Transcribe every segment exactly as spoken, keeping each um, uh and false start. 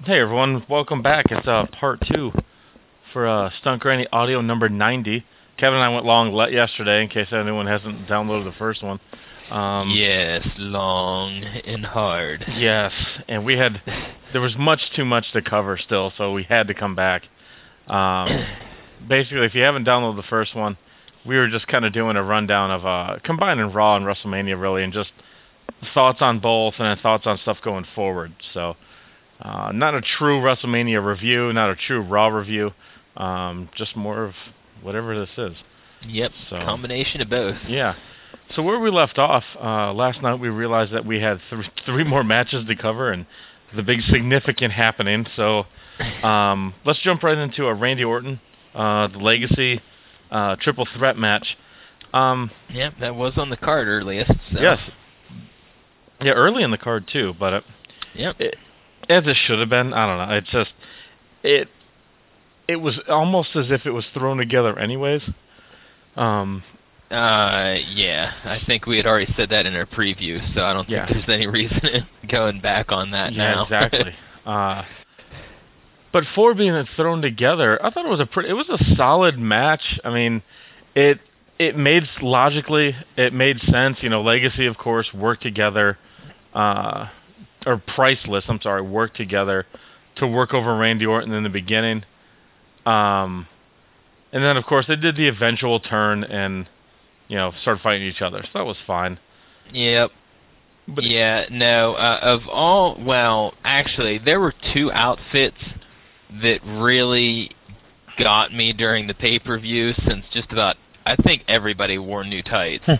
Hey everyone, welcome back. It's uh, part two for uh, Stunt Granny Audio number ninety. Kevin and I went long le- yesterday in case anyone hasn't downloaded the first one. Um, Yes, long and hard. yes, and we had, there was much too much to cover still, so we had to come back. Um, Basically, if you haven't downloaded the first one, we were just kind of doing a rundown of uh, combining Raw and WrestleMania really, and just thoughts on both and then thoughts on stuff going forward. So, uh, not a true WrestleMania review, not a true Raw review, um, just more of whatever this is. Yep, So, combination of both. yeah. So where we left off uh, last night, we realized that we had th- three more matches to cover and the big significant happening. So um, let's jump right into a Randy Orton, uh, the Legacy uh, triple threat match. Um, Yep, that was on the card earliest, so. yes, yeah, early in the card too, but it, Yep. it, as it should have been. I don't know. It's just it it was almost as if it was thrown together anyways. Um, Uh, yeah, I think we had already said that in our preview, so I don't think yeah, there's any reason in going back on that yeah, now. exactly. Uh, But for being thrown together, I thought it was a pretty, it was a solid match. I mean, it it made s- logically it made sense. You know, Legacy, of course, worked together, uh, or Priceless. I'm sorry, worked together to work over Randy Orton in the beginning. Um, and then of course they did the eventual turn and you know started fighting each other. So that was fine. Yep. But Yeah, no, uh, of all, well, actually, there were two outfits that really got me during the pay-per-view since just about, I think everybody wore new tights.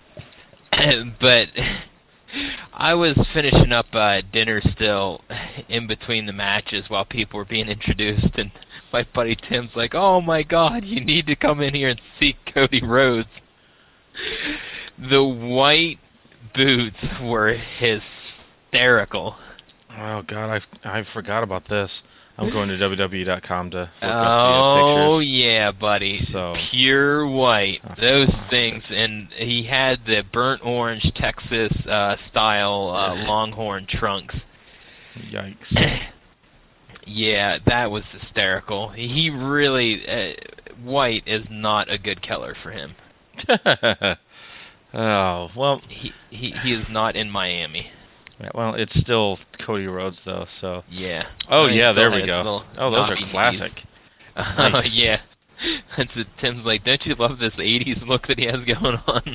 But I was finishing up uh, dinner still in between the matches while people were being introduced, and my buddy Tim's like, "Oh my God, you need to come in here and see Cody Rhodes." The white boots were hysterical. oh god, I I forgot about this. I'm going to w w w dot com to look up the uh, Oh pictures. yeah, buddy. So Pure white. uh, Those things, classic. and he had the burnt orange Texas uh, style uh, Ugh, Longhorn trunks. yikes. Yeah, that was hysterical. He really, uh, white is not a good color for him. Oh well, He he he is not in Miami. yeah, well, it's still Cody Rhodes though. So, Yeah. oh Oh, he yeah, still there we had his go. little Oh, those are knobby knees. classic. Oh Nice. yeah. That's what Tim's like. Don't you love this eighties look that he has going on?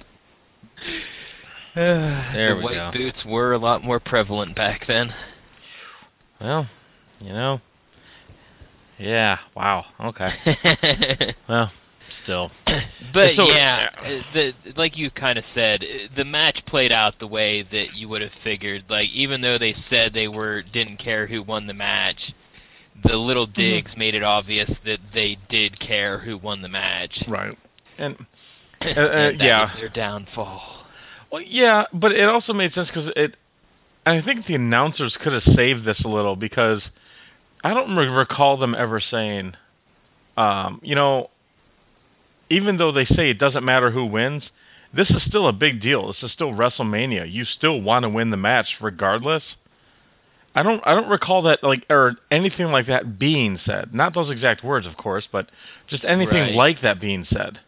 The There we white go. boots were a lot more prevalent back then. Well, you know, yeah. Wow. Okay. Well, still, it's But still. yeah, Yeah. uh, the like you kind of said, uh, the match played out the way that you would have figured. Like even though they said they were didn't care who won the match, the little Mhm. digs made it obvious that they did care who won the match, Right. And uh, uh, and that yeah. was their downfall. Well, yeah, but it also made sense because it. I think the announcers could have saved this a little because I don't re- recall them ever saying, um, you know, even though they say it doesn't matter who wins, this is still a big deal. This is still WrestleMania. You still want to win the match regardless. I don't I don't recall that like or anything like that being said. Not those exact words, of course, but just anything Right. like that being said.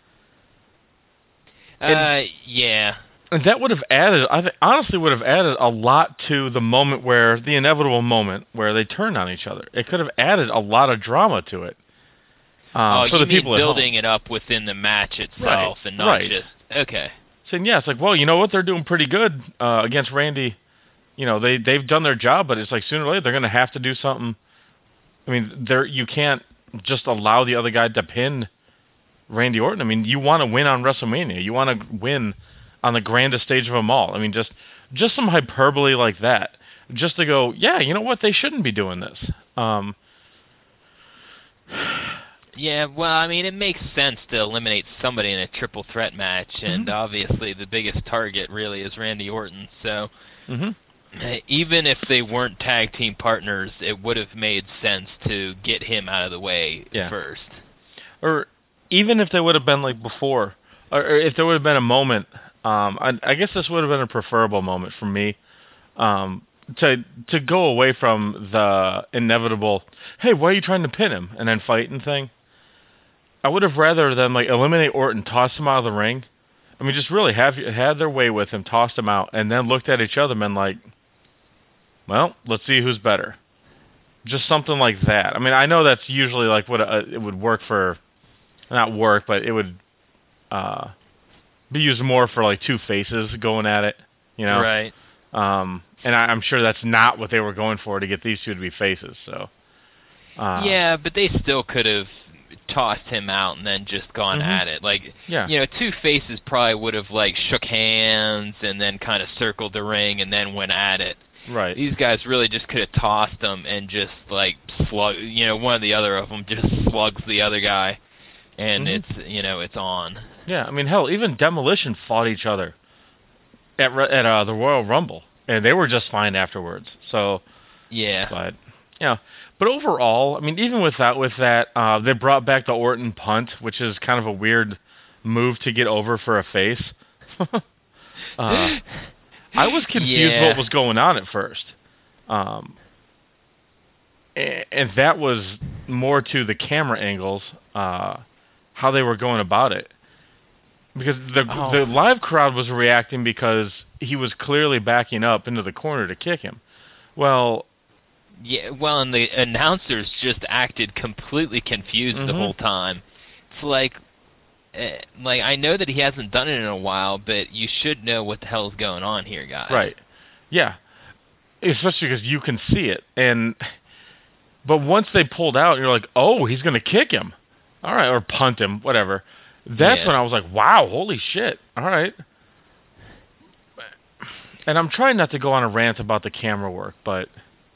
And Uh, yeah. and that would have added I th- honestly would have added a lot to the moment where the inevitable moment where they turned on each other. It could have added a lot of drama to it. Um, Oh, for you the mean people at home. building it up within the match Right. itself and not Right. just okay. Saying yeah, it's like, well, you know what, they're doing pretty good uh, against Randy. You know, they they've done their job, but it's like sooner or later they're going to have to do something. I mean, there you can't just allow the other guy to pin Randy Orton. I mean, you want to win on WrestleMania. You want to win on the grandest stage of them all. I mean, just just some hyperbole like that, just to go, yeah, you know what, they shouldn't be doing this. Um, Yeah, well, I mean, it makes sense to eliminate somebody in a triple threat match, and hmm obviously the biggest target really is Randy Orton. So hmm uh, even if they weren't tag team partners, it would have made sense to get him out of the way yeah, first. or even if they would have been like before, or, or if there would have been a moment. Um, I, I guess this would have been a preferable moment for me. to to go away from the inevitable, hey, why are you trying to pin him and then fight and thing. I would have rather them like eliminate Orton, toss him out of the ring. I mean, just really have had their way with him, tossed him out, and then looked at each other and been like, well, let's see who's better. Just something like that. I mean, I know that's usually like what a, it would work for, not work, but it would uh, be used more for like two faces going at it, you know? Right. Um, and I, I'm sure that's not what they were going for to get these two to be faces. So. Uh, Yeah, but they still could have tossed him out and then just gone Mhm. at it. Like, Yeah. you know, Two Faces probably would have like shook hands and then kind of circled the ring and then went at it. Right. These guys really just could have tossed them and just like slug. You know, one of the other of them just slugs the other guy, and Mhm. it's you know it's on. Yeah. I mean, hell, even Demolition fought each other at Ro- at uh, the Royal Rumble, and they were just fine afterwards. So. Yeah. But yeah, but overall, I mean, even with that, with that, uh, they brought back the Orton punt, which is kind of a weird move to get over for a face. uh, I was confused Yeah. what was going on at first, um, and, and that was more to the camera angles, uh, how they were going about it. Because the Oh. the live crowd was reacting because he was clearly backing up into the corner to kick him. Well, Yeah, well, and the announcers just acted completely confused the Mhm. whole time. It's like, eh, like I know that he hasn't done it in a while, but you should know what the hell's going on here, guys. right. Yeah. Especially because you can see it. And but once they pulled out, you're like, oh, he's gonna kick him. All right, or punt him, whatever. That's Yeah. when I was like, wow, holy shit. All right. And I'm trying not to go on a rant about the camera work, but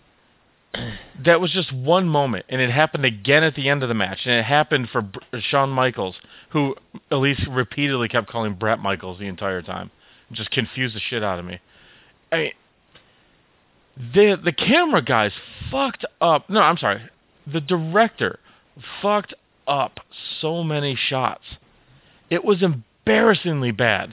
that was just one moment, and it happened again at the end of the match, and it happened for Br- Shawn Michaels, who Elise repeatedly kept calling Brett Michaels the entire time. It just confused the shit out of me. I mean, the the camera guys fucked up. No, I'm sorry. The director fucked up so many shots. It was embarrassingly bad.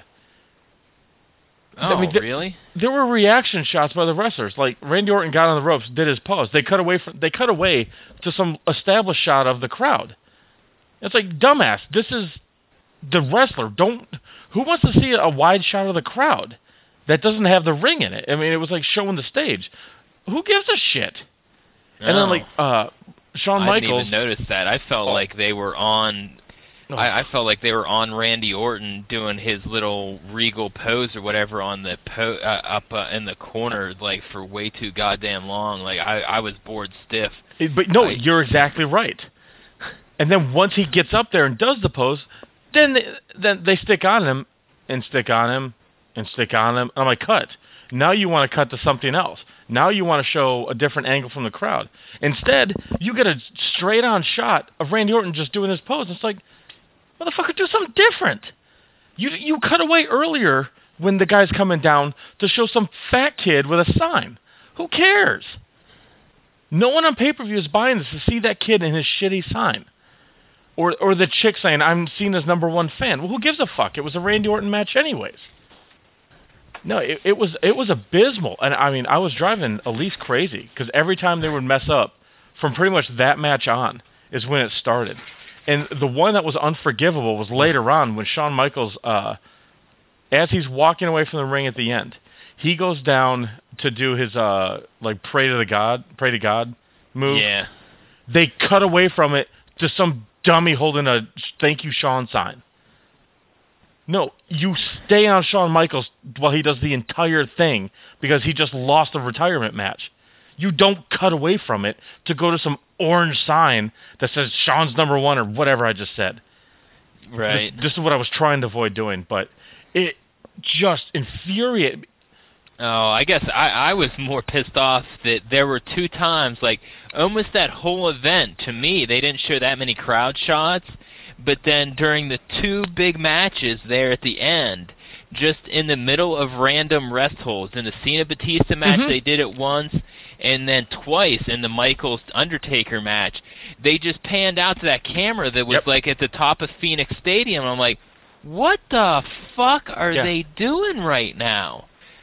Oh, mean, th- really? There were reaction shots by the wrestlers. Like Randy Orton got on the ropes, did his pose. They cut away from. They cut away to some established shot of the crowd. It's like, dumbass. This is the wrestler. Don't. Who wants to see a wide shot of the crowd that doesn't have the ring in it? I mean, it was like showing the stage. Who gives a shit? And then Oh. like uh, Shawn I didn't Michaels. even notice that. I felt Oh. like they were on. Oh. I, I felt like they were on Randy Orton doing his little regal pose or whatever on the po- uh, up uh, in the corner, like for way too goddamn long. Like I, I was bored stiff. It- But no, I- you're exactly right. And then once he gets up there and does the pose, then they, then they stick on him and stick on him and stick on him. And I'm like, cut. Now you want to cut to something else. Now you want to show a different angle from the crowd. Instead, you get a straight on shot of Randy Orton just doing his pose. It's like, motherfucker, do something different. You you cut away earlier when the guy's coming down to show some fat kid with a sign. Who cares? No one on pay-per-view is buying this to see that kid in his shitty sign. Or or the chick saying, I'm seen as number one fan. Well, who gives a fuck? It was a Randy Orton match anyways. No, it, it was it was abysmal. And I mean, I was driving Elise crazy because every time they would mess up, from pretty much that match on, is when it started. And the one that was unforgivable was later on when Shawn Michaels, uh, as he's walking away from the ring at the end, he goes down to do his uh, like pray to the God, pray to God move. Yeah. They cut away from it to some dummy holding a "Thank you, Shawn" sign. No, you stay on Shawn Michaels while he does the entire thing because he just lost a retirement match. You don't cut away from it to go to some orange sign that says Shawn's number one or whatever I just said. Right. This, this is what I was trying to avoid doing, but it just infuriated me. Oh, I guess I, I was more pissed off that there were two times, like, almost that whole event, to me, they didn't show that many crowd shots, but then during the two big matches there at the end, just in the middle of random rest holds, in the Cena Batista match, Mhm. they did it once, and then twice in the Michaels Undertaker match, they just panned out to that camera that was, Yep. like, at the top of Phoenix Stadium, I'm like, what the fuck are Yeah. they doing right now?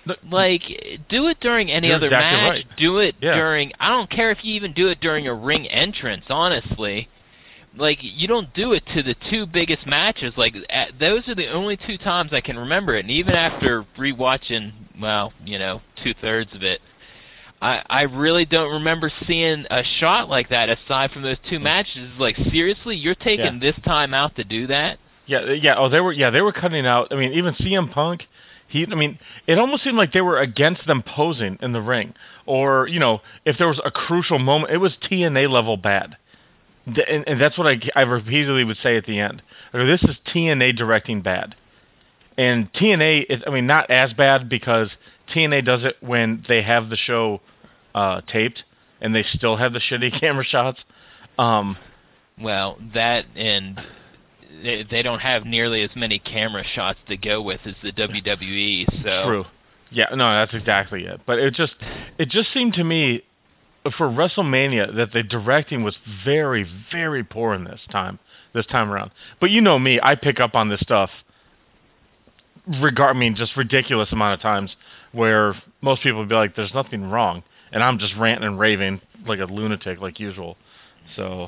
The- Like, do it during any You're other exactly match. right. Do it Yeah. during. I don't care if you even do it during a ring entrance. Honestly, like you don't do it to the two biggest matches. Like at, those are the only two times I can remember it. And even after rewatching, well, you know, two thirds of it, I I really don't remember seeing a shot like that aside from those two matches. Like seriously, you're taking Yeah. this time out to do that? Yeah, yeah. Oh, they were. Yeah, they were cutting out. I mean, even C M Punk. He. I mean, it almost seemed like they were against them posing in the ring, or you know, if there was a crucial moment, it was T N A level bad. Th- And, and that's what I, I repeatedly would say at the end. Like, this is T N A directing bad, and T N A is. I mean, not as bad because T N A does it when they have the show uh, taped and they still have the shitty camera shots. Um, Well, that and they, they don't have nearly as many camera shots to go with as the W W E. So True. Yeah, no, that's exactly it. But it just it just seemed to me for WrestleMania that the directing was very, very poor in this time this time around. But you know me, I pick up on this stuff regard I mean just ridiculous amount of times where most people would be like, there's nothing wrong, and I'm just ranting and raving like a lunatic like usual. So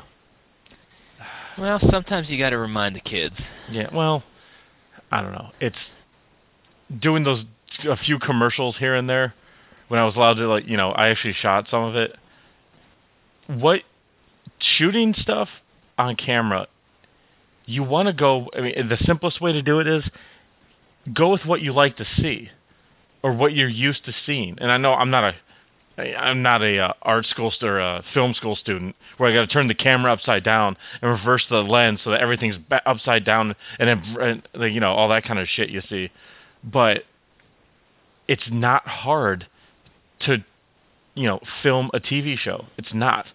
well, sometimes you got to remind the kids. yeah, well, I don't know. It's doing those a few commercials here and there when I was allowed to, like, you know, I actually shot some of it. What shooting stuff on camera, you want to go, I mean, the simplest way to do it is go with what you like to see or what you're used to seeing. And I know I'm not a I'm not a uh, art school st- or a film school student where I got to turn the camera upside down and reverse the lens so that everything's ba- upside down and then, and, you know, all that kind of shit you see. But it's not hard to, you know, film a T V show. It's not.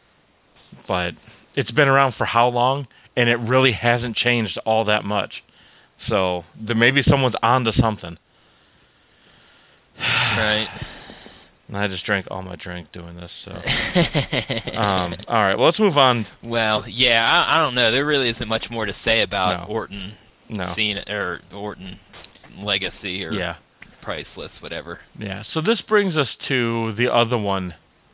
But it's been around for how long, and it really hasn't changed all that much. So there maybe someone's onto something. Right. And I just drank all my drink doing this. So, um, all right. Well, let's move on. Well, yeah, I, I don't know. There really isn't much more to say about No. Orton, No. Cena, or Orton's legacy, or Yeah. priceless, whatever. Yeah. So this brings us to the other one.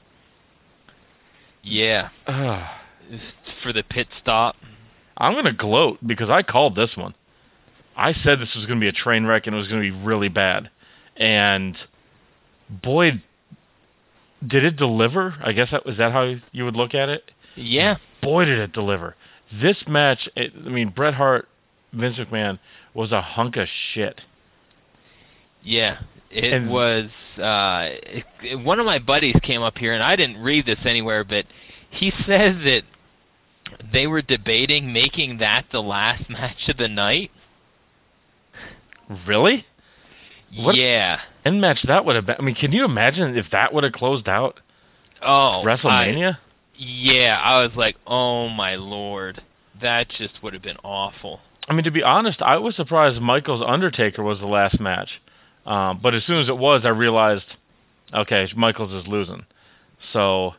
Yeah. Ugh. For the pit stop. I'm gonna gloat because I called this one. I said this was gonna be a train wreck and it was gonna be really bad, and boy, did it deliver. I guess that was that how you would look at it. Yeah. Boy, did it deliver. This match, it, I mean, Bret Hart, Vince McMahon was a hunk of shit. Yeah. It And- was uh, it, one of my buddies came up here, and I didn't read this anywhere, but he said that they were debating making that the last match of the night. Really? What- Yeah. End match that would have been. I mean, can you imagine if that would have closed out Oh. I- WrestleMania? yeah, I was like, oh my lord. That just would have been awful. I mean, to be honest, I was surprised Michaels Undertaker was the last match. Um, but as soon as it was, I realized, okay, Michaels is losing. So,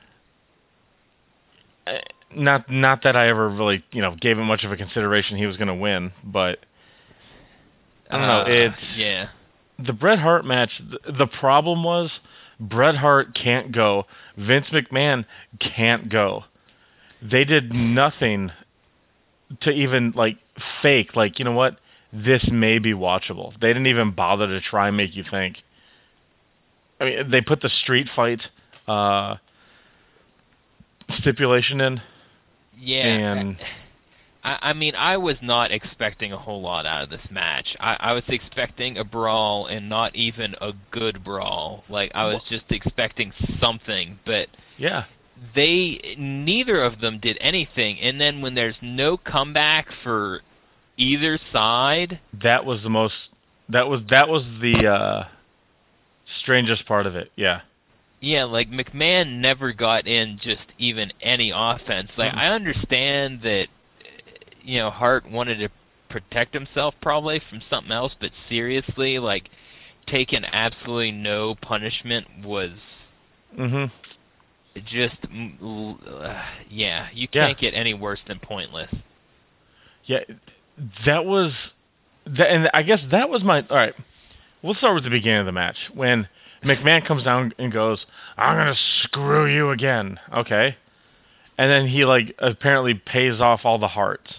eh, not not that I ever really, you know, gave it much of a consideration he was going to win, but I don't know. Uh, It's yeah. the Bret Hart match. The, the problem was Bret Hart can't go. Vince McMahon can't go. They did nothing to even like fake. Like, you know what? This may be watchable. They didn't even bother to try and make you think. I mean, they put the street fight uh, stipulation in, Yeah. and I, I mean, I was not expecting a whole lot out of this match. I, I was expecting a brawl and not even a good brawl. Like, I was just expecting something, but yeah, they, neither of them did anything. And then when there's no comeback for either side, that was the most. That was that was the uh, strangest part of it. Yeah, yeah, like McMahon never got in just even any offense. Like, Mm-mm. I understand that, you know, Hart wanted to protect himself probably from something else, but seriously, like, taking absolutely no punishment was mm-hmm. just, mm, l- uh, yeah, you Yeah. can't get any worse than pointless. Yeah, that was that, and I guess that was my all right. we'll start with the beginning of the match when McMahon comes down and goes, "I'm gonna screw you again." Okay, and then he like apparently pays off all the hearts.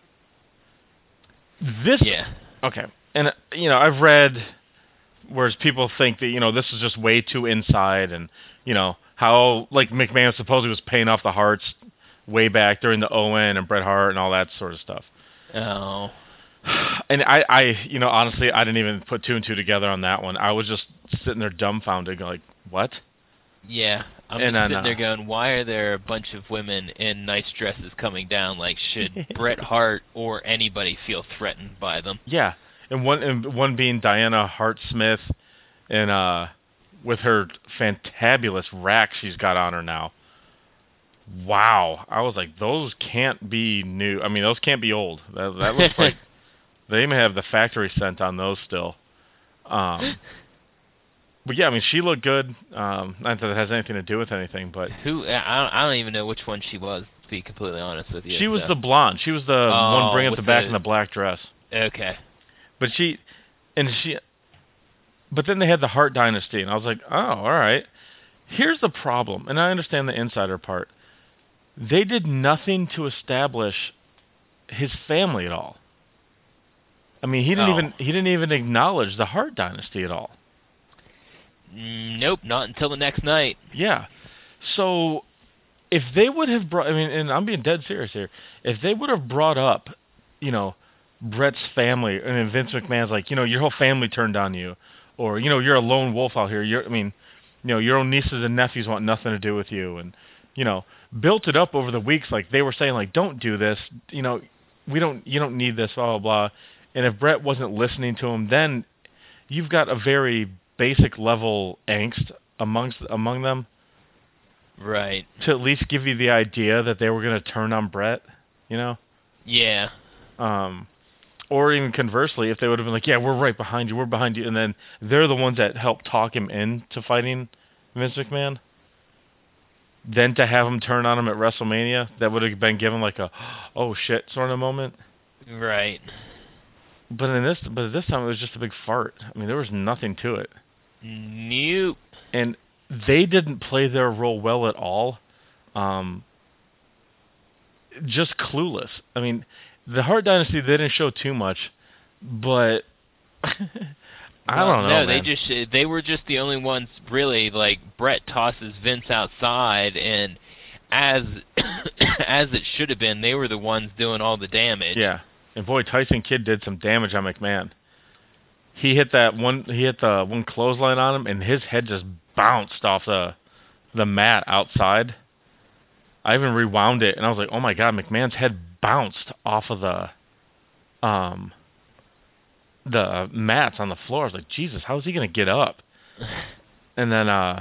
This Yeah. okay, and you know I've read whereas people think that you know this is just way too inside, and you know how like McMahon supposedly was paying off the hearts way back during the Owen and Bret Hart and all that sort of stuff. Oh. And I, I, you know, honestly, I didn't even put two and two together on that one. I was just sitting there dumbfounded, like, what? Yeah. I'm And just then, sitting there uh, going, why are there a bunch of women in nice dresses coming down? Like, should Bret Hart or anybody feel threatened by them? Yeah, and one, and one being Diana Hart Smith, and uh, with her fantabulous rack she's got on her now. Wow, I was like, those can't be new. I mean, those can't be old. That, that looks like they may have the factory scent on those still. Um, but yeah, I mean, she looked good. Um, not that it has anything to do with anything, but Who? I don't, I don't even know which one she was, to be completely honest with you. she was so. the blonde. She was the Oh, one bringing up with the back the- in the black dress. Okay. But she, and she, but then they had the Hart Dynasty, and I was like, oh, all right. Here's the problem, and I understand the insider part. They did nothing to establish his family at all. I mean, he didn't Oh. even he didn't even acknowledge the Hart Dynasty at all. Mm, Nope, not until the next night. Yeah. So if they would have brought, I mean, and I'm being dead serious here, if they would have brought up, you know, Brett's family, and then Vince McMahon's like, you know, your whole family turned on you, or you know, you're a lone wolf out here. You're, I mean, you know, your own nieces and nephews want nothing to do with you, and you know, built it up over the weeks, like they were saying, like, don't do this, you know, we don't, you don't need this, blah blah blah. And if Brett wasn't listening to him, then you've got a very basic level angst amongst among them Right. to at least give you the idea that they were going to turn on Brett, you know? Yeah. Um, or even conversely, if they would have been like, yeah, we're right behind you, we're behind you, and then they're the ones that helped talk him into fighting Vince McMahon, then to have him turn on him at WrestleMania, that would have been given like a, oh shit sort of moment. Right. But in this, but this time it was just a big fart. I mean, there was nothing to it. Nope. And they didn't play their role well at all. Um, just clueless. I mean, the Hart Dynasty they didn't show too much, but I Well, don't know. No, man. they just they were just the only ones really. Like Brett tosses Vince outside, and as as it should have been, they were the ones doing all the damage. Yeah, and boy, Tyson Kidd did some damage on McMahon. He hit that one. He hit the one clothesline on him, and his head just bounced off the the mat outside. I even rewound it, and I was like, "Oh my god!" McMahon's head bounced off of the um the mats on the floor. I was like, "Jesus, how is he gonna get up?" And then uh,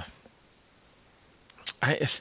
I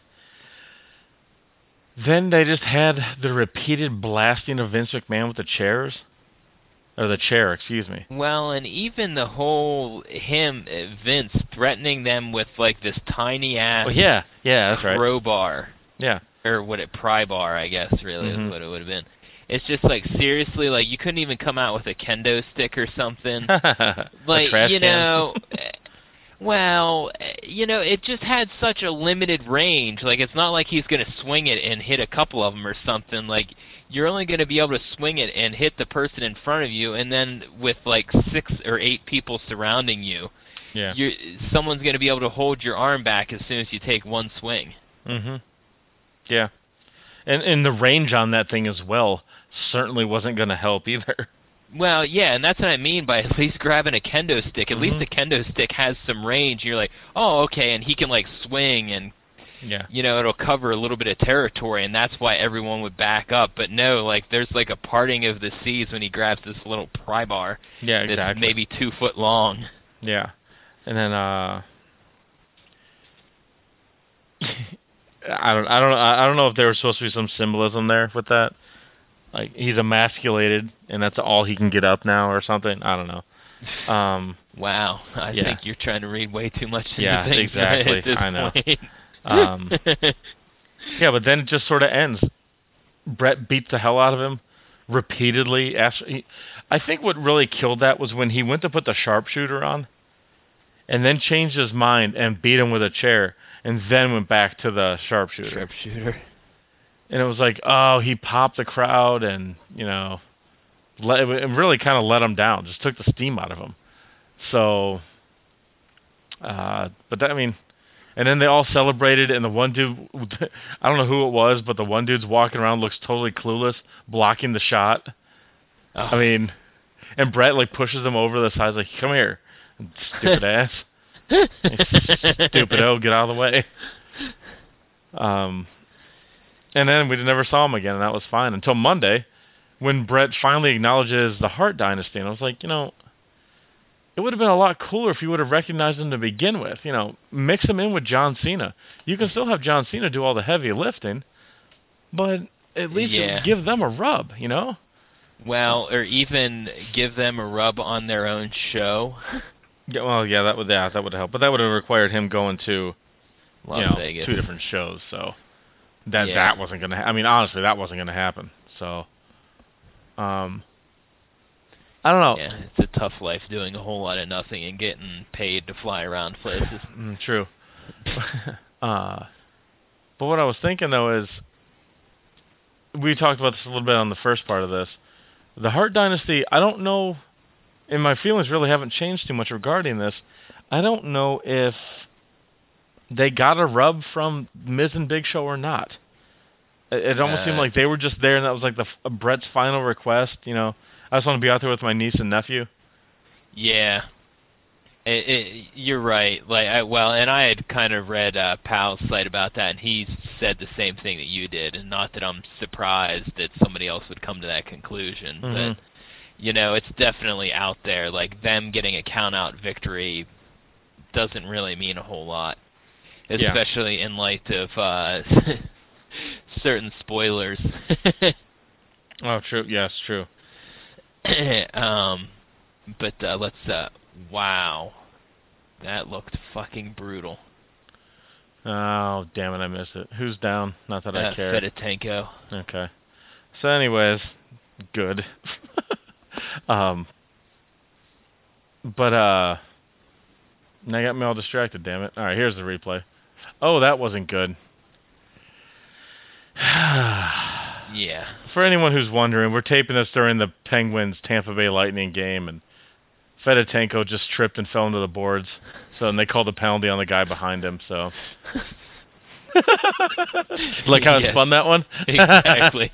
then they just had the repeated blasting of Vince McMahon with the chairs. Or the chair, excuse me. Well, and even the whole him uh, Vince threatening them with like this tiny ass Oh, yeah, yeah, that's right. crowbar, Yeah. or what it pry bar, I guess really Mhm. is what it would have been. It's just like seriously, like you couldn't even come out with a kendo stick or something. Like trash you can. know, eh, well, eh, you know, it just had such a limited range. Like it's not like he's gonna swing it and hit a couple of them or something. Like you're only gonna be able to swing it and hit the person in front of you, and then with like six or eight people surrounding you, Yeah. you're someone's gonna be able to hold your arm back as soon as you take one swing. Mm-hmm. Yeah. And and the range on that thing as well certainly wasn't going to help either. Well, yeah, and that's what I mean by at least grabbing a kendo stick. At least Mhm. the kendo stick has some range. You're like, oh, okay, and he can like swing, and Yeah. you know it'll cover a little bit of territory, and that's why everyone would back up. But no, like there's like a parting of the seas when he grabs this little pry bar Yeah, that's exactly. maybe two foot long. Yeah. And then uh I don't I don't I don't know if there was supposed to be some symbolism there with that. Like he's emasculated and that's all he can get up now or something. I don't know. Um Wow, I Yeah. think you're trying to read way too much into Yeah, things exactly. at this I know. point. um Yeah, but then it just sort of ends. Brett beats the hell out of him repeatedly. After he, I think what really killed that was when he went to put the sharpshooter on, and then changed his mind and beat him with a chair, and then went back to the sharpshooter. Sharpshooter. And it was like, oh, he popped the crowd, and you know, let, it really kind of let him down. Just took the steam out of him. So, uh, but that, I mean, and then they all celebrated, and the one dude, I don't know who it was, but the one dude's walking around, looks totally clueless, blocking the shot. Oh. I mean, and Brett like pushes him over the side, like, come here, stupid ass. Stupid O, get out of the way. Um, and then we never saw him again, and that was fine until Monday, when Brett finally acknowledges the Hart Dynasty, and I was like, you know, it would have been a lot cooler if you would have recognized him to begin with. You know, mix him in with John Cena. You can still have John Cena do all the heavy lifting, but at least Yeah. give them a rub, you know? Well, or even give them a rub on their own show. Yeah, well, yeah, that would yeah, that would help, but that would have required him going to Las you know Vegas. two different shows. So that Yeah. that wasn't gonna. Ha- I mean, honestly, that wasn't gonna happen. So, um, I don't know. Yeah, it's a tough life doing a whole lot of nothing and getting paid to fly around places. Mm, true. uh, but what I was thinking though is, we talked about this a little bit on the first part of this. The Hart Dynasty, I don't know, and my feelings really haven't changed too much regarding this. I don't know if they got a rub from Miz and Big Show or not. It, it almost Uh, seemed like they were just there, and that was like the f- Brett's final request. You know, I just want to be out there with my niece and nephew. Yeah. It, it, you're right. Like, I, well, and I had kind of read uh, Pal's site about that, and he said the same thing that you did. And not that I'm surprised that somebody else would come to that conclusion, Mhm. but you know, it's definitely out there. Like, them getting a count-out victory doesn't really mean a whole lot, especially in light of uh, certain spoilers. Oh, true. Yes, true. um, but uh, let's. Uh, wow, that looked fucking brutal. Oh, damn it, I missed it. Who's down? Not that I Uh, care. Fedotenko. Okay. So, anyways, good. um, but uh, now got me all distracted. Damn it! All right, here's the replay. Oh, that wasn't good. Yeah. For anyone who's wondering, we're taping this during the Penguins Tampa Bay Lightning game, and Fedotenko just tripped and fell into the boards. So then they called a penalty on the guy behind him. So, like how I Yes. spun that one. Exactly.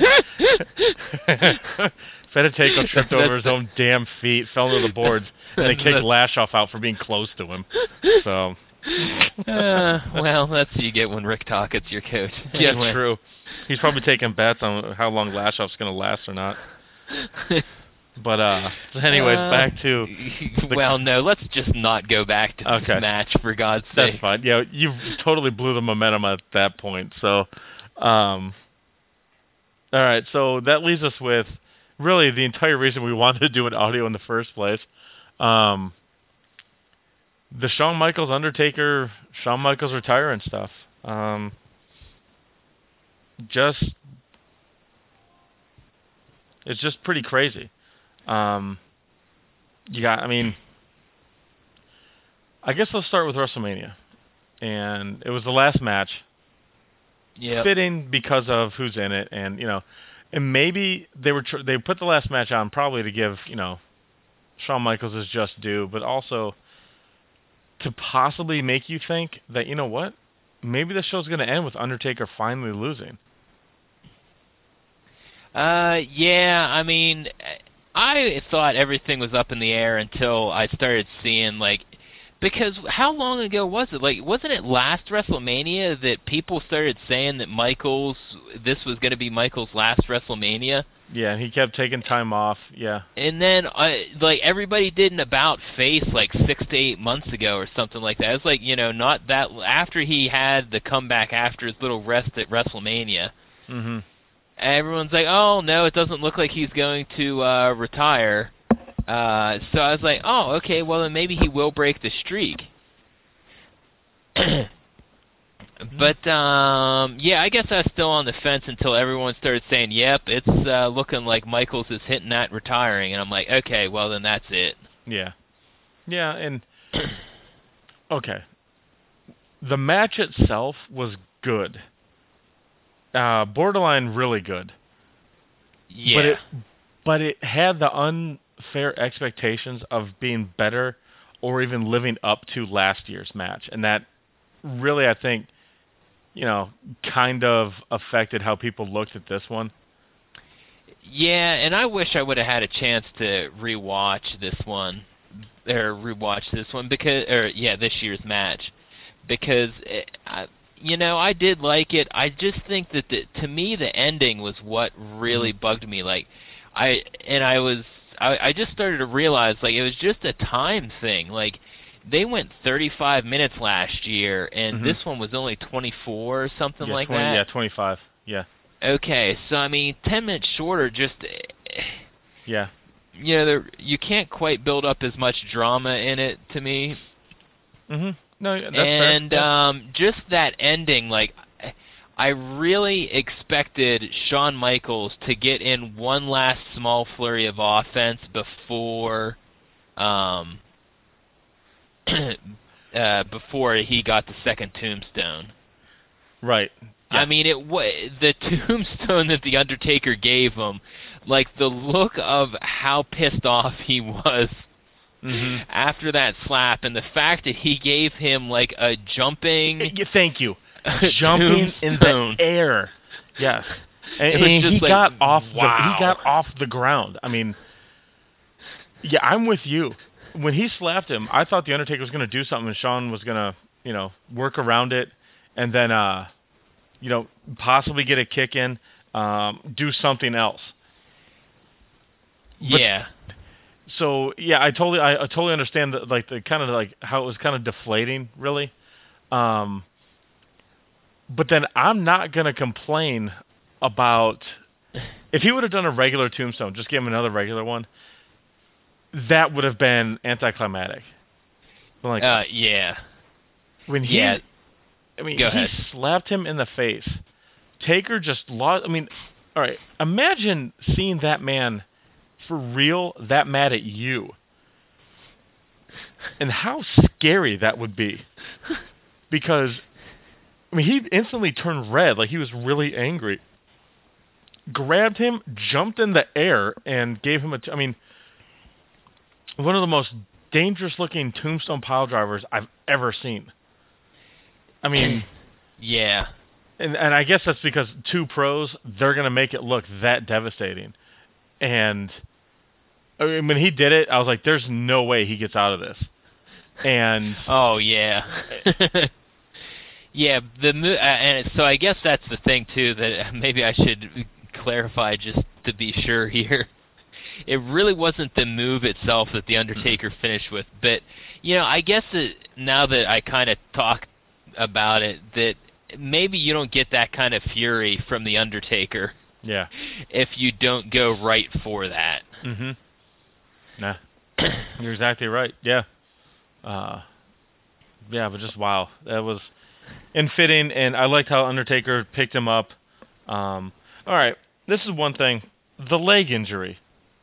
Fedotenko tripped over That's his the- own damn feet, fell into the boards, and they kicked That's- Lashoff out for being close to him. So, uh, well, that's what you get when Rick Tockett's your coach. yeah, Anyway. true. He's probably taking bets on how long Lashoff's going to last or not. But, uh, so anyways, Uh, back to... well, no, let's just not go back to this Okay. match, for God's That's sake. fine. Yeah, you totally blew the momentum at that point. So, um, all right. So that leaves us with really the entire reason we wanted to do an audio in the first place. Um, the Shawn Michaels Undertaker, Shawn Michaels retire and stuff. Um, just, it's just pretty crazy. Um, you got, I mean, I guess let's start with WrestleMania. And it was the last match. Yep. Fitting because of who's in it, and you know, and maybe they were tr- they put the last match on probably to give you know, Shawn Michaels his just due, but also to possibly make you think that you know what, maybe the show's going to end with Undertaker finally losing. Uh, yeah, I mean, I thought everything was up in the air until I started seeing, like, because how long ago was it? Like, wasn't it last WrestleMania that people started saying that Michaels, this was going to be Michaels' last WrestleMania? Yeah, and he kept taking time off. Yeah, And then, uh, like, everybody did an about face, like, six to eight months ago or something like that. It was like, you know, not that, after he had the comeback after his little rest at WrestleMania. mm-hmm. Everyone's like, oh, no, it doesn't look like he's going to uh, retire. Uh, so I was like, oh, okay, well, then maybe he will break the streak. But, um, yeah, I guess I was still on the fence until everyone started saying, yep, it's uh, looking like Michaels is hitting that retiring. And I'm like, okay, well, then that's it. Yeah, yeah, and okay, the match itself was good, uh, borderline really good, but Yeah. it but it had the unfair expectations of being better or even living up to last year's match, and that really, I think, you know, kind of affected how people looked at this one. Yeah, and I wish I would have had a chance to rewatch this one or rewatch this one because or yeah, this year's match because it, I, you know, I did like it. I just think that the, to me the ending was what Hmm. really bugged me. Like I and I was I, I just started to realize like it was just a time thing. Like they went thirty-five minutes last year and Hmm. this one was only twenty-four or something Yeah, like twenty. Yeah, that. twenty-five. Yeah, Okay, so I mean ten minutes shorter just yeah. you know, there, you can't quite build up as much drama in it to me. Hmm. No, yeah, that's fair. And Yeah. um, just that ending, like, I really expected Shawn Michaels to get in one last small flurry of offense before, um, uh, before he got the second tombstone. Right. I Yeah. mean, it wa the tombstone that the Undertaker gave him, like the look of how pissed off he was Hmm. after that slap, and the fact that he gave him like a jumping Thank you. Jumping in the tombstone. air. Yes. And, It was and he just like, got off the he wow. got off the ground. I mean, yeah, I'm with you. When he slapped him, I thought the Undertaker was going to do something, and Shawn was going to, you know, work around it, and then, uh, you know, possibly get a kick in, um, do something else. But Yeah. so yeah, I totally, I, I totally understand the like the kind of like how it was kind of deflating, really. Um, but then I'm not going to complain about if he would have done a regular tombstone, just give him another regular one. That would have been anticlimactic. But like Uh, yeah. when Yeah. he I mean, Go he ahead. slapped him in the face. Taker just lost. I mean, all right. Imagine seeing that man for real that mad at you, and how scary that would be. Because I mean, he instantly turned red, like he was really angry. Grabbed him, jumped in the air, and gave him a. T- I mean, one of the most dangerous-looking tombstone pile drivers I've ever seen. I mean, Yeah. and and I guess that's because two pros, they're gonna make it look that devastating. And I mean, when he did it, I was like, "There's no way he gets out of this." And Oh, yeah. Yeah. The mo- uh, and so I guess that's the thing too that maybe I should clarify just to be sure here. It really wasn't the move itself that the mhm, Undertaker finished with, but you know, I guess that now that I kind of talk about it, that maybe you don't get that kind of fury from the Undertaker yeah, if you don't go right for that. hmm, nah, you're exactly right. Yeah, uh, yeah, but just wow, that was infitting, and I liked how Undertaker picked him up. Um, all right, this is one thing: the leg injury.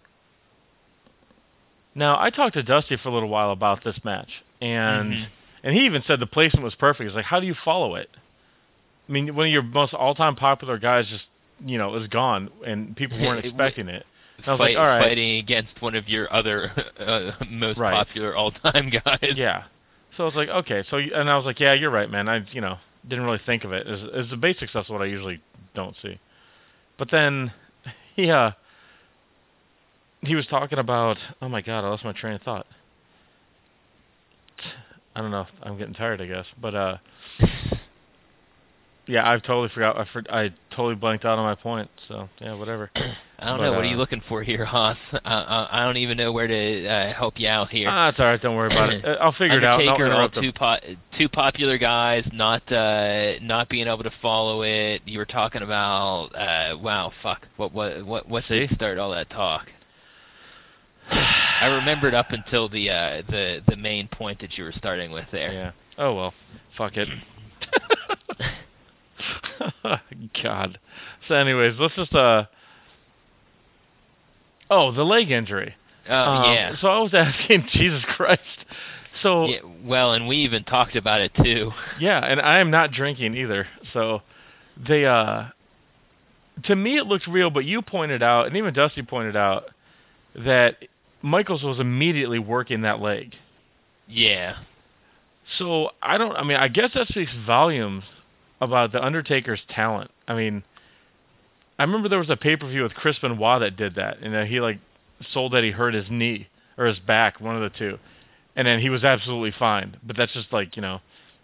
Now, I talked to Dusty for a little while about this match, Hmm. and and he even said the placement was perfect. It's like, how do you follow it? I mean, one of your most all-time popular guys just, you know, is gone, and people weren't expecting it. And I was like, all Fight right, fighting against one of your other uh, most right, popular all-time guys. yeah. So I was like, okay, so and I was like, yeah, you're right, man. I, you know, didn't really think of it as, as the basic stuff's what I usually don't see. But then, yeah, he was talking about. Oh my god, I lost my train of thought. I don't know. I'm getting tired, I guess. But uh, yeah, I've totally forgot. I for, I totally blanked out on my point. So yeah, whatever. I don't But know. What are you uh, looking for here, Haas? Uh, uh, I don't even know where to uh, help you out here. ah, it's all right. Don't worry about it. Uh, I'll figure it out, and I'll Undertaker, all interrupt him. two po- two popular guys, not uh, not being able to follow it. You were talking about uh, wow, fuck. What what what what did See? start all that talk? I remembered up until the uh, the the main point that you were starting with there. Yeah. Oh well. Fuck it. God. So, anyways, let's just uh. Oh, the leg injury. Uh, Um. yeah. So I was asking, Jesus Christ. So Yeah, well, and we even talked about it too. yeah, and I am not drinking either. So they uh to me it looked real, but you pointed out, and even Dusty pointed out, that Michaels was immediately working that leg. Yeah. So I don't. I mean, I guess that speaks volumes about the Undertaker's talent. I mean, I remember there was a pay per view with Chris Benoit that did that, and uh, he like sold that he hurt his knee or his back, one of the two, and then he was absolutely fine. But that's just like you know,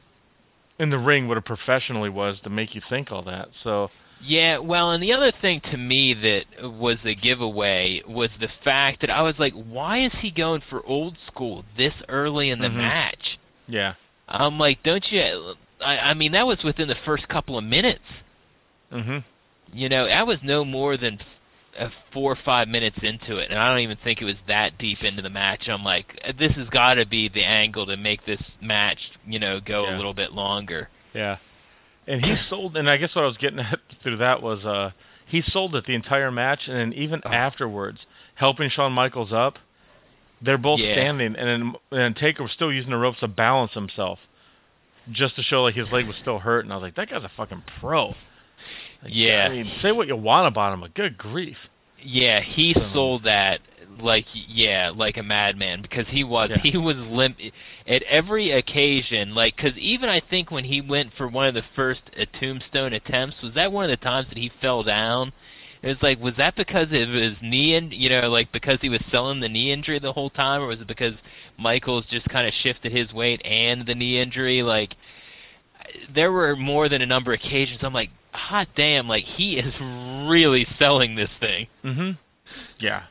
in the ring, what a professionally was to make you think all that. So Yeah, well, and the other thing to me that was a giveaway was the fact that I was like, why is he going for old school this early in the hmm match? yeah, I'm like, don't you? I, I mean, that was within the first couple of minutes. hmm You know, that was no more than f- uh, four or five minutes into it, and I don't even think it was that deep into the match. I'm like, this has got to be the angle to make this match, you know, go a yeah, little bit longer. yeah. And he sold, and I guess what I was getting at through that was uh, he sold it the entire match, and then even Oh, afterwards, helping Shawn Michaels up. They're both yeah. standing, and then and Taker was still using the ropes to balance himself, just to show like his leg was still hurt. And I was like, that guy's a fucking pro. Like, I Yeah, mean, say what you want about him, but good grief. yeah, he So sold that like yeah, like a madman because he was yeah, he was limp at every occasion. Like, because even I think when he went for one of the first uh, tombstone attempts, was that one of the times that he fell down? It was like, was that because of his knee, in, you know, like because he was selling the knee injury the whole time, or was it because Michaels just kind of shifted his weight and the knee injury? Like, there were more than a number of occasions. I'm like, hot damn, like he is really selling this thing. mhm, yeah,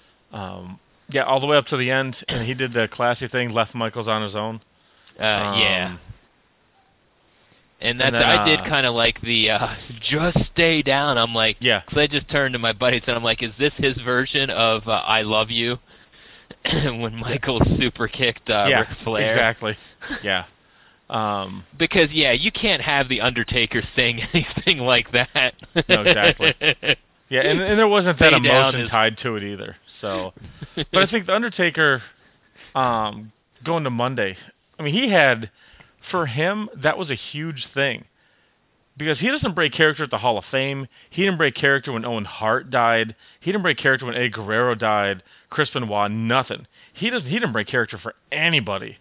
um, yeah, all the way up to the end, and he did the classy thing, left Michaels on his own. Uh, yeah. Um, And and that's then I did uh, kind of like the uh, just stay down. I'm like, yeah, because I just turned to my buddies and I'm like, is this his version of uh, I love you? When yeah, Michael super kicked uh, yeah, Ric Flair. exactly, yeah, um, Because yeah, you can't have the Undertaker saying anything like that. no, exactly. Yeah, and and there wasn't that Stay down emotion is tied to it either. So, but I think the Undertaker, um, going to Monday, I mean, he had for him that was a huge thing because he doesn't break character at the Hall of Fame. He didn't break character when Owen Hart died. He didn't break character when Eddie Guerrero died. Chris Benoit, nothing. He doesn't. He didn't break character for anybody.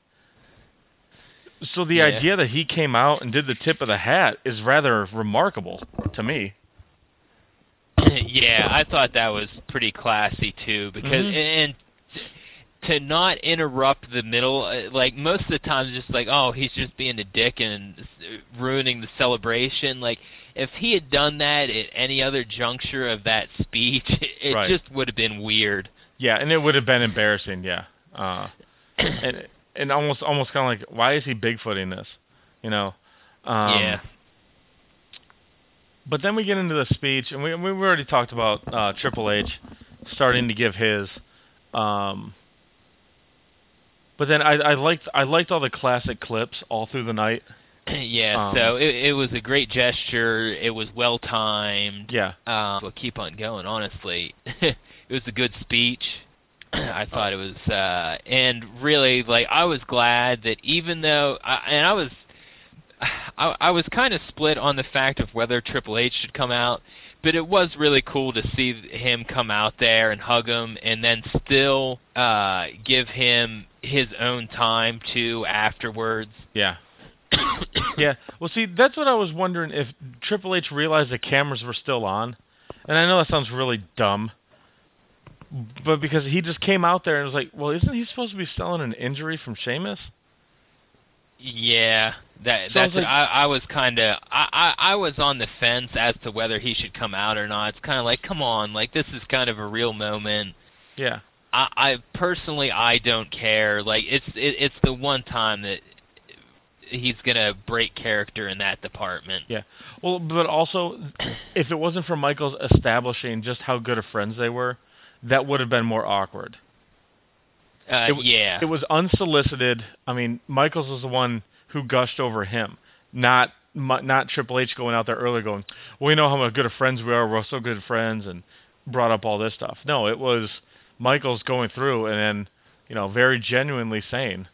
So the yeah. idea that he came out and did the tip of the hat is rather remarkable to me. Yeah, I thought that was pretty classy too because hmm and to not interrupt the middle, uh, like most of the time, it's just like, oh, he's just being a dick and uh, ruining the celebration. Like, if he had done that at any other juncture of that speech, it Right. just would have been weird. Yeah, and it would have been embarrassing. Yeah. Uh, and and almost almost kind of like, why is he Bigfooting this? You know. Yeah. Um, but then we get into the speech, and we we already talked about uh, Triple H starting to give his. Um, but then I I liked I liked all the classic clips all through the night. Yeah, Um, so it, it was a great gesture. It was well timed. yeah. Um, we'll keep on going. Honestly, it was a good speech. I Uh, thought it was, uh, and really, like, I was glad that even though, I, and I was, I, I was kind of split on the fact of whether Triple H should come out, but it was really cool to see him come out there and hug him, and then still uh, give him his own time too afterwards. yeah. Yeah. Well, see, that's what I was wondering if Triple H realized the cameras were still on. And I know that sounds really dumb, but because he just came out there and was like, "Well, isn't he supposed to be selling an injury from Sheamus?" Yeah, that So I was that's like, I I was kind of I, I I was on the fence as to whether he should come out or not. It's kind of like, come on, like this is kind of a real moment. "Yeah, I I personally I don't care. Like it's it, it's the one time that he's gonna break character in that department. yeah." Well, but also, if it wasn't for Michaels establishing just how good of friends they were, that would have been more awkward. Uh, It w- yeah, it was unsolicited. I mean, Michaels was the one who gushed over him, not Mi- not Triple H going out there earlier going, "Well, you know how good of friends we are. We're so good friends," and brought up all this stuff. No, it was Michaels going through and then, you know, very genuinely saying,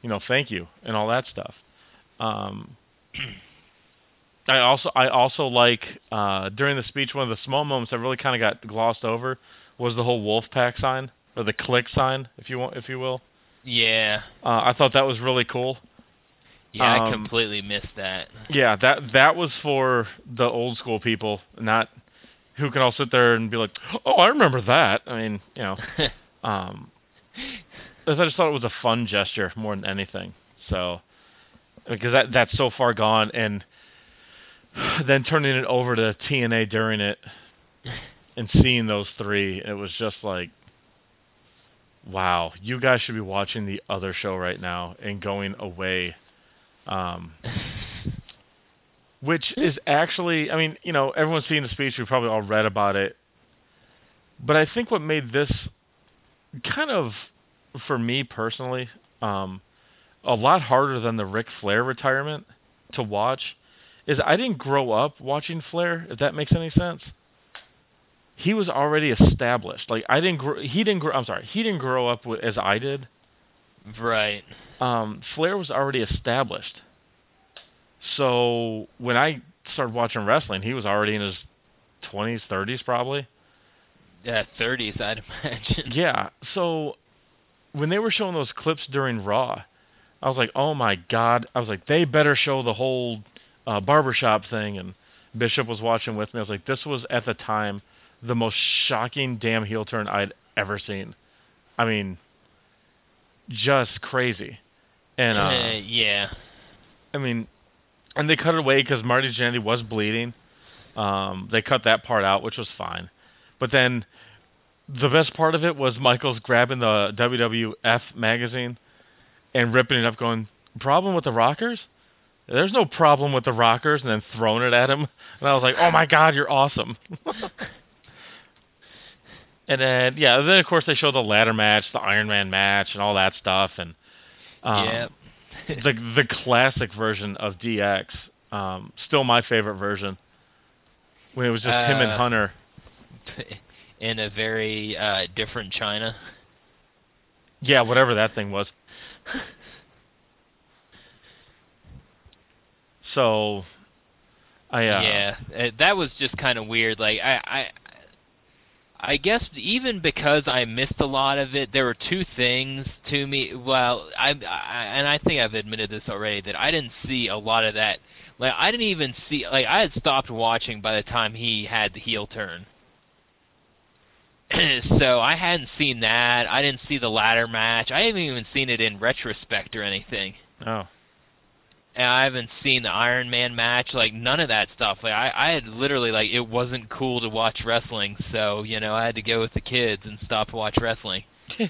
you know, thank you and all that stuff. Um, I also I also like uh, during the speech, one of the small moments that really kind of got glossed over was the whole wolf pack sign or the click sign, if you want, if you will. Yeah. Uh, I thought that was really cool. Yeah, I Um, completely missed that. yeah, that that was for the old school people, not who can all sit there and be like, "Oh, I remember that." I mean, you know, um, I just thought it was a fun gesture more than anything. So because that that's so far gone, and then turning it over to T N A during it and seeing those three, it was just like, wow, you guys should be watching the other show right now and going away. Um, which is actually, I mean, you know, everyone's seen the speech. We probably all read about it. But I think what made this kind of, for me personally, um, a lot harder than the Ric Flair retirement to watch is I didn't grow up watching Flair, if that makes any sense. He was already established. Like I didn't grow, he didn't grow, I'm sorry, he didn't grow up with, as I did. Right. Um, Flair was already established. So when I started watching wrestling, he was already in his twenties, thirties probably. Yeah, thirties, I'd imagine. Yeah. So when they were showing those clips during Raw, I was like, oh my God. I was like, they better show the whole uh, barbershop thing. And Bishop was watching with me. I was like, this was at the time the most shocking damn heel turn I'd ever seen. I mean, just crazy. And, uh, Yeah. I mean, and they cut it away because Marty Jannetty was bleeding. Um, they cut that part out, which was fine. But then the best part of it was Michaels grabbing the W W F magazine and ripping it up, going, "Problem with the Rockers? There's no problem with the Rockers," and then throwing it at him. And I was like, "Oh my God, you're awesome!" And then yeah, then of course they show the ladder match, the Iron Man match, and all that stuff, and Yeah. um, the the classic version of D X, um, still my favorite version, when it was just him and uh, Hunter. in a very uh, different China. Yeah, whatever that thing was. So I uh Yeah, uh, that was just kind of weird. Like I, I, I guess even because I missed a lot of it, there were two things to me. Well, I, I and I think I've admitted this already that I didn't see a lot of that. Like I didn't even see. Like I had stopped watching by the time he had the heel turn. So I hadn't seen that. I didn't see the ladder match. I haven't even seen it in retrospect or anything. oh And I haven't seen the Iron Man match, like none of that stuff. Like I, I had literally like it wasn't cool to watch wrestling, so you know I had to go with the kids and stop to watch wrestling.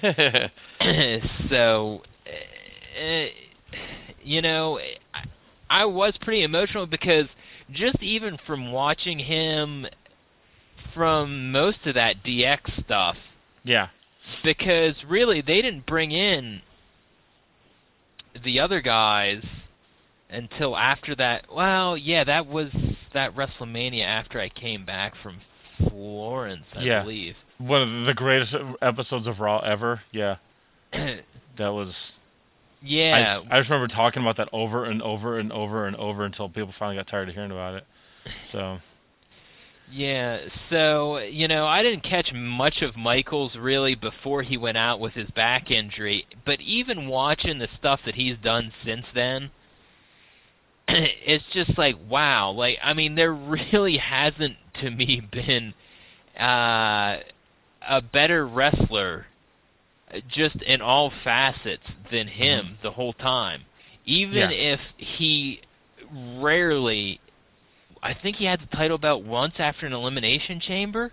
So, uh, you know, I, I was pretty emotional because just even from watching him from most of that D X stuff, yeah. because really they didn't bring in the other guys until after that. Well, yeah, that was that WrestleMania after I came back from Florence, I Yeah. believe. One of the greatest episodes of Raw ever. Yeah. That was I Yeah, just, I just remember talking about that over and over and over and over until people finally got tired of hearing about it. So, yeah. So, you know, I didn't catch much of Michaels really before he went out with his back injury, but even watching the stuff that he's done since then, it's just like, wow. Like, I mean, there really hasn't, to me, been uh, a better wrestler just in all facets than mhm. him the whole time. Even Yeah. if he rarely, I think he had the title belt once after an elimination chamber.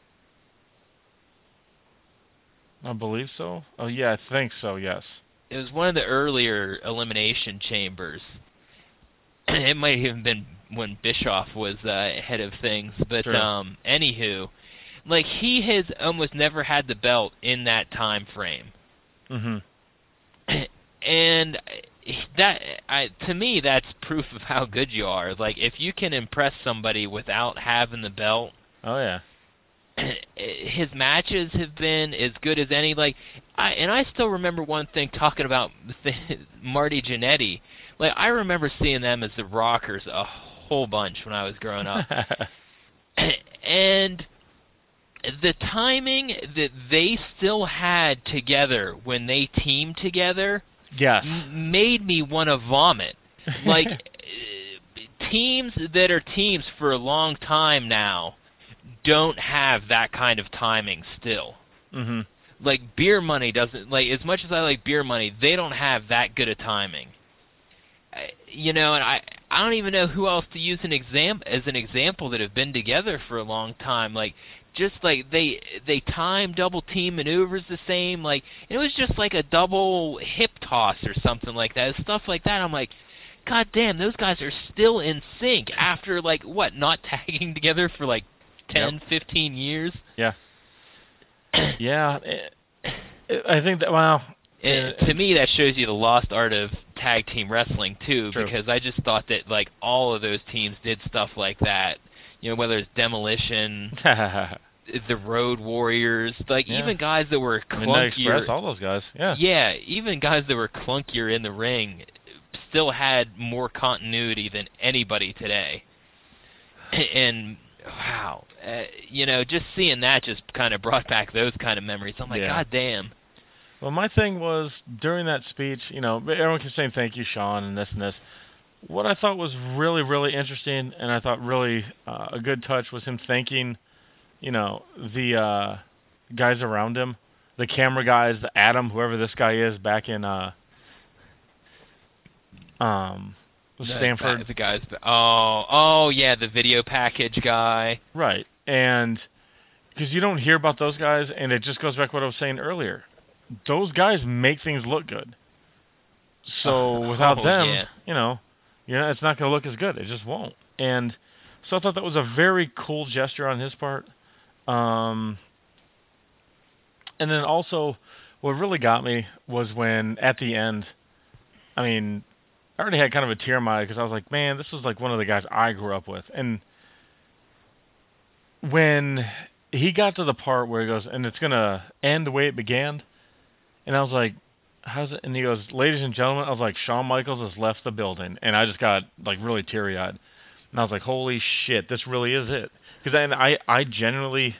I believe so. Oh yeah, I think so. Yes. It was one of the earlier elimination chambers. It might have even been when Bischoff was uh, head of things, but Sure. um, anywho, like he has almost never had the belt in that time frame. Mhm. And that I, to me that's proof of how good you are. Like if you can impress somebody without having the belt, Oh yeah. his matches have been as good as any. Like, I and I still remember one thing talking about Marty Jannetty. Like, I remember seeing them as the Rockers a whole bunch when I was growing up, and the timing that they still had together when they teamed together Yes. m- made me want to vomit. Like, teams that are teams for a long time now don't have that kind of timing still. hmm Like, Beer Money doesn't, like, as much as I like Beer Money, they don't have that good a timing. I- You know, and I I don't even know who else to use an exam as an example that have been together for a long time. Like, just like they they time double team maneuvers the same. Like, it was just like a double hip toss or something like that. Stuff like that. I'm like, God damn, those guys are still in sync after, like, what, not tagging together for like Yep. ten, fifteen years? Yeah. Yeah. It, it, I think that, well, It, it, to it's me, that shows you the lost art of tag team wrestling too, true. because I just thought that, like, all of those teams did stuff like that. You know, whether it's Demolition, yeah. the Road Warriors, like, even guys that were Midnight Express, clunkier. all those guys. Yeah. Yeah, even guys that were clunkier in the ring still had more continuity than anybody today. And wow, uh, you know, just seeing that just kind of brought back those kind of memories. I'm like, Yeah. God damn. Well, my thing was during that speech, you know, everyone can say thank you, Sean, and this and this. What I thought was really, really interesting, and I thought really uh, a good touch was him thanking, you know, the uh, guys around him, the camera guys, the Adam, whoever this guy is, back in uh, um, The, Stanford, the guys. Oh, oh yeah, the video package guy. right? And because you don't hear about those guys, and it just goes back to what I was saying earlier. Those guys make things look good. So without Oh them, yeah. you know, you know, it's not going to look as good. It just won't. And so I thought that was a very cool gesture on his part. Um, and then also, what really got me was when at the end, I mean, I already had kind of a tear in my eye because I was like, man, this was like one of the guys I grew up with. And when he got to the part where he goes, and it's going to end the way it began, and I was like, how's it? And he goes, ladies and gentlemen, I was like, Shawn Michaels has left the building. And I just got like really teary eyed. And I was like, holy shit, this really is it. Because I, I, I genuinely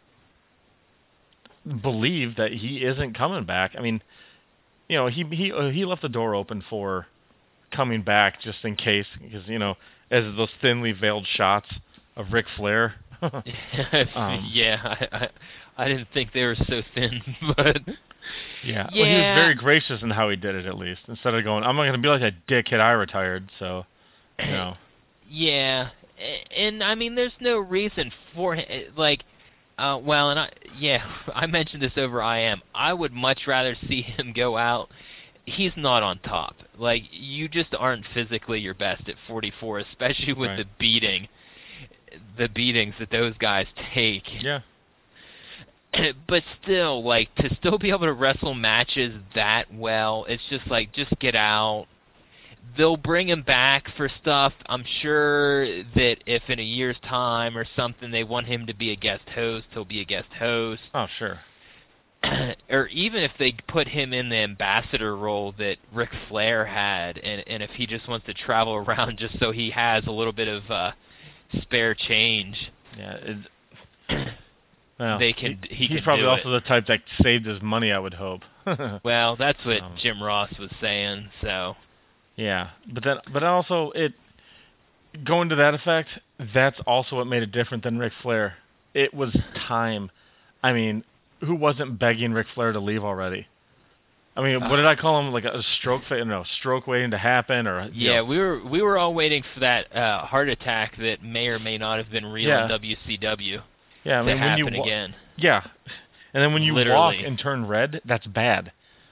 believe that he isn't coming back. I mean, you know, he he uh, he left the door open for coming back just in case, because you know, as those thinly veiled shots of Ric Flair. um, Yeah, I, I I didn't think they were so thin, but yeah, well, he was yeah, very gracious in how he did it. At least instead of going, I'm not going to be like a dickhead. I retired, so you know. yeah. A- And I mean, there's no reason for him. Like, uh, well, and I, yeah, I mentioned this over I am. I would much rather see him go out. He's not on top. Like, you just aren't physically your best at forty-four, especially with Right. the beating, the beatings that those guys take. Yeah. But still, like, to still be able to wrestle matches that well, it's just like, just get out. They'll bring him back for stuff. I'm sure that if in a year's time or something they want him to be a guest host, he'll be a guest host. Oh, sure. Or even if they put him in the ambassador role that Ric Flair had, and, and if he just wants to travel around just so he has a little bit of uh, spare change, Yeah. It, well, they he, can he he's can probably do also it. the type that saved his money. I would hope. Well, that's So what Jim Ross was saying. So yeah, but then, but also it going to that effect. That's also what made it different than Ric Flair. It was time. I mean, who wasn't begging Ric Flair to leave already? I mean, what did uh, I call him? Like a stroke, fa- no, stroke waiting to happen, or you yeah, know, we were we were all waiting for that uh, heart attack that may or may not have been real in yeah, W C W yeah. I to mean, when you, happen wa- again. yeah, and then when you walk Literally. and turn red, that's bad.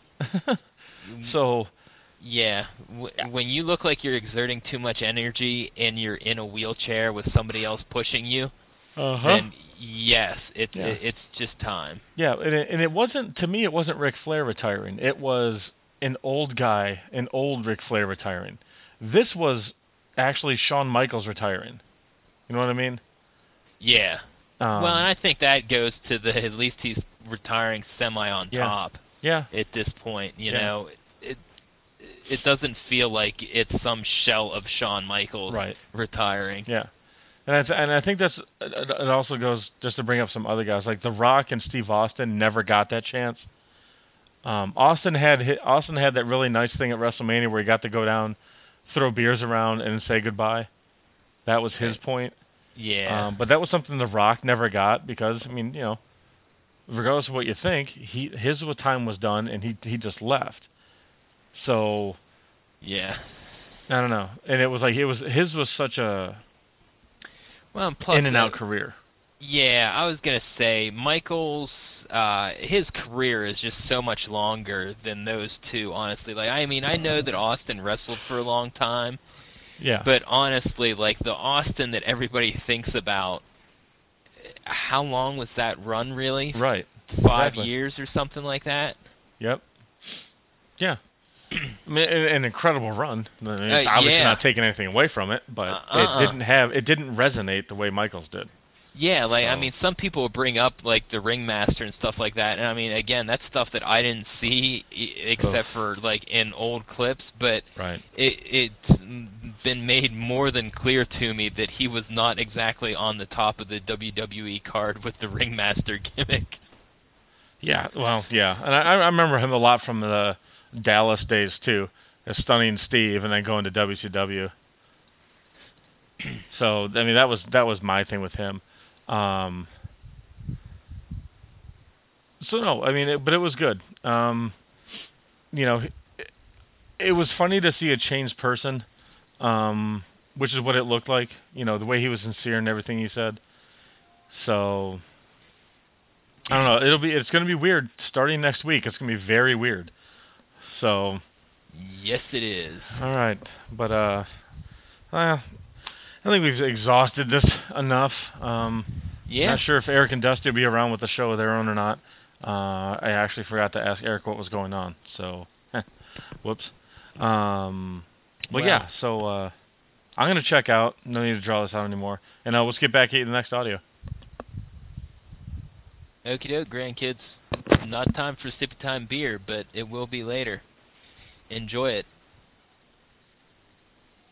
So Yeah, w- when you look like you're exerting too much energy and you're in a wheelchair with somebody else pushing you, uh huh. then yes, it's Yeah. it, it's just time. Yeah, and it, and it wasn't to me. It wasn't Ric Flair retiring. It was an old guy, an old Ric Flair retiring. This was actually Shawn Michaels retiring. You know what I mean? Yeah. Well, and Um, I think that goes to the at least he's retiring semi on yeah, top yeah, at this point. You yeah, know, it it doesn't feel like it's some shell of Shawn Michaels right, retiring. yeah. And I th- and I think that's it it also goes just to bring up some other guys like The Rock and Steve Austin never got that chance. Um, Austin had hit, Austin had that really nice thing at WrestleMania where he got to go down, throw beers around, and say goodbye. That was Uh, his point. yeah, Um, but that was something The Rock never got because I mean, you know, regardless of what you think, he his time was done and he he just left. So yeah. I don't know, and it was like it was his was such a Well, and in plus, and uh, out career. yeah, I was gonna say Michaels. Uh, his career is just so much longer than those two. Honestly, like I mean, I know that Austin wrestled for a long time, Yeah, but honestly, like the Austin that everybody thinks about, how long was that run really? right, Five exactly. years or something like that? Yep. Yeah. I mean, an, an incredible run. I mean, Uh, it's obviously yeah. not taking anything away from it, but Uh, it uh-uh. didn't have it didn't resonate the way Michaels did. Yeah, like I So mean, some people will bring up like the Ringmaster and stuff like that, and I mean, again, that's stuff that I didn't see e- except Ugh. for like in old clips, but Right. it it's been made more than clear to me that he was not exactly on the top of the W W E card with the Ringmaster gimmick. Yeah. Well, yeah. And I, I remember him a lot from the Dallas days too, as Stunning Steve, and then going to W C W. So I mean, that was that was my thing with him. Um, so no, I mean, it, but it was good. Um, you know, it, it was funny to see a changed person, um, which is what it looked like. You know, the way he was sincere and everything he said. So I don't know. It'll be it's gonna be weird starting next week. It's gonna be very weird. So Yes, it is. all right, but uh, well, I think we've exhausted this enough. Um, Yeah. not sure if Eric and Dusty will be around with the show of their own or not. Uh, I actually forgot to ask Eric what was going on. So whoops. Um, but Well, yeah, so uh, I'm gonna check out. No need to draw this out anymore. And uh, let's get back to the next audio. okie doke, grandkids. Not time for sippy time beer, but it will be later. Enjoy it.